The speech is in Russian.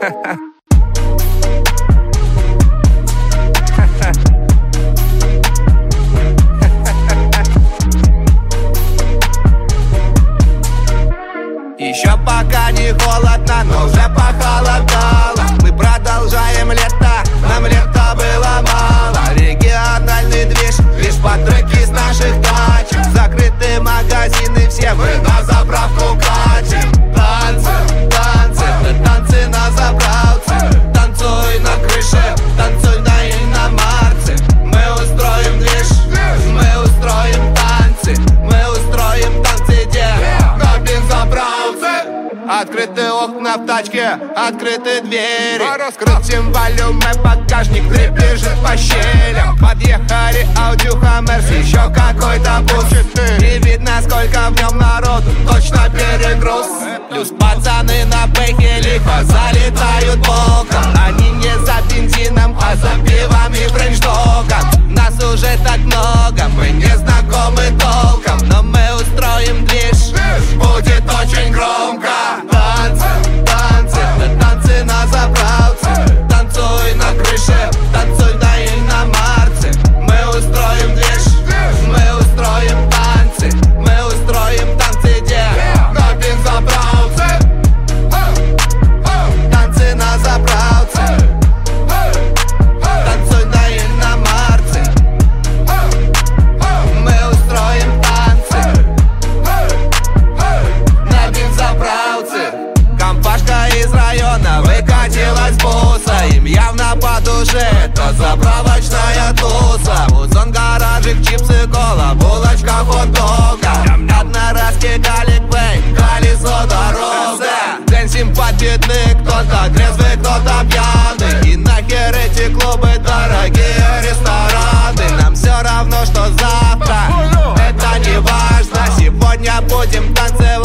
Еще пока не холодно, но уже похолодало. Мы продолжаем лето, нам лета было мало. Региональный движ, лишь под треки с наших тачек. Закрыты магазины, все мы на заправку катим. Танцы, танцы, танцы на заправке. Танцуй на крыше, танцуй на иномарце. Мы устроим движ, мы устроим танцы. Мы устроим танцы, где на бензоправке. Открыты окна в тачке, открыты двери. Раскрутим волюм, багажник приближит по щелям. Подъехали Audi Merc, еще какой-то бус. Не видно, сколько в нем народу, точно перегруз. Плюс пацаны на бэхе лихо залетают боком. Они не за бензином, а за пивом и френч-догом. Нас уже так много, мы не знакомы толком. Но мы устроим движ, будет очень громко. Танцы, танцы, танцы на заправке. Танцуй на крыше, танцуй на иномарце. Мы устроим движ, мы устроим танцы. Мы устроим танцы, где на бензоправке. Танцы на заправке. Танцуй на иномарце. Мы устроим танцы на бензоправке. Компашка из района выкатилась буса. Им явно по душе это заправочная туса. Музон, гаражик, чипсы, кола, булочка, хот-дога. Одноразки, галик, бэй, колесо дорога. Дэнсим подбитный, кто-то трезвый, кто-то пьяный. И нахер эти клубы, дорогие рестораны. Нам все равно, что завтра, это не важно. Сегодня будем танцевать.